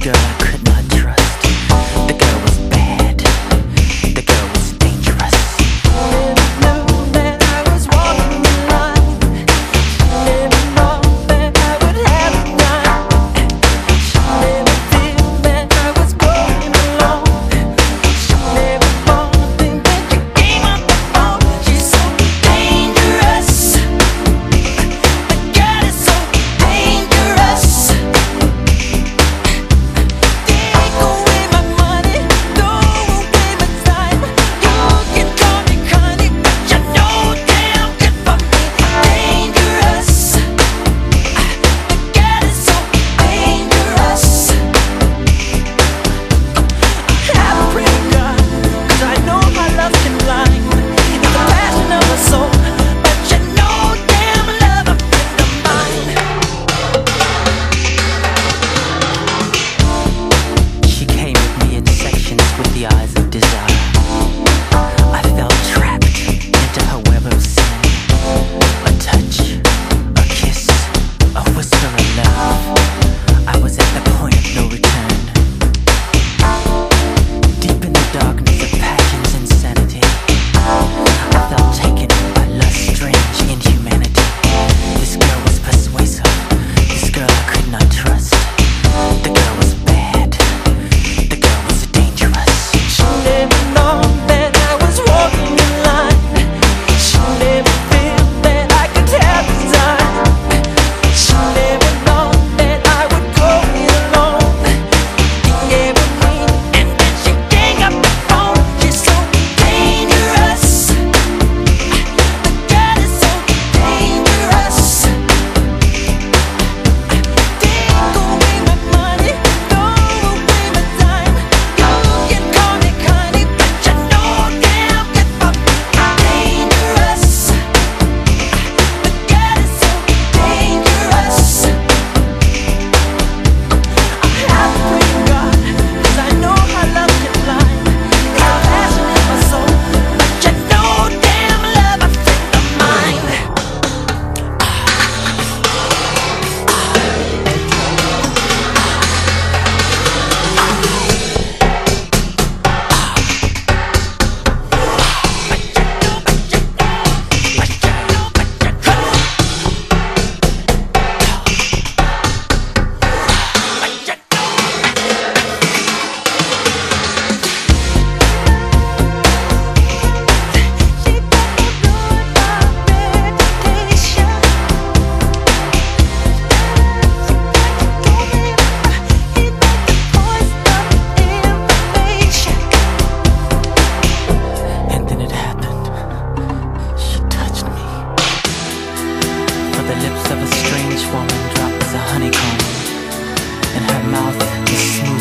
girl I could not trust. The girl was bad. The girl was dangerous. Never knew that I was walking the line. Never thought that I would have a time. Never feel that I was going alone. Never thought that you came up the phone. She's so dangerous. The girl is so dangerous. Take away my money, throw away my time. You can call me honey, but you know damn good for me. Dangerous. The girl is so dangerous. I have a prayer to God, 'cause I know how love can blind. It's the passion of a soul, but you know damn love a friend of mine. She came with me in sections with the eyes of desire. I felt trapped into her web of sin. A touch, a kiss, a whisper of love. I was at the point of no return. Deep in the darkness of passion's insanity, I felt taken by lust's strange inhumanity. This girl was persuasive. This girl I could not trust. The girl was bad. The girl was dangerous. She never known that I was walking in line. She never feel that I could have design. She never known that I would go it alone. Yeah, with me, and then she hang up the phone. She's so dangerous. The girl is so dangerous. Take away my money, throw away my time. You can call me honey, but you know damn good for me. Dangerous. The girl is so dangerous. I have to pray to God, 'cause I know how love can blind. It's a passion in my soul, but you know damn love a friend of mine. And then it happened. She touched me. For the lips of a strange woman dropped as a honeycomb, and her mouth was smooth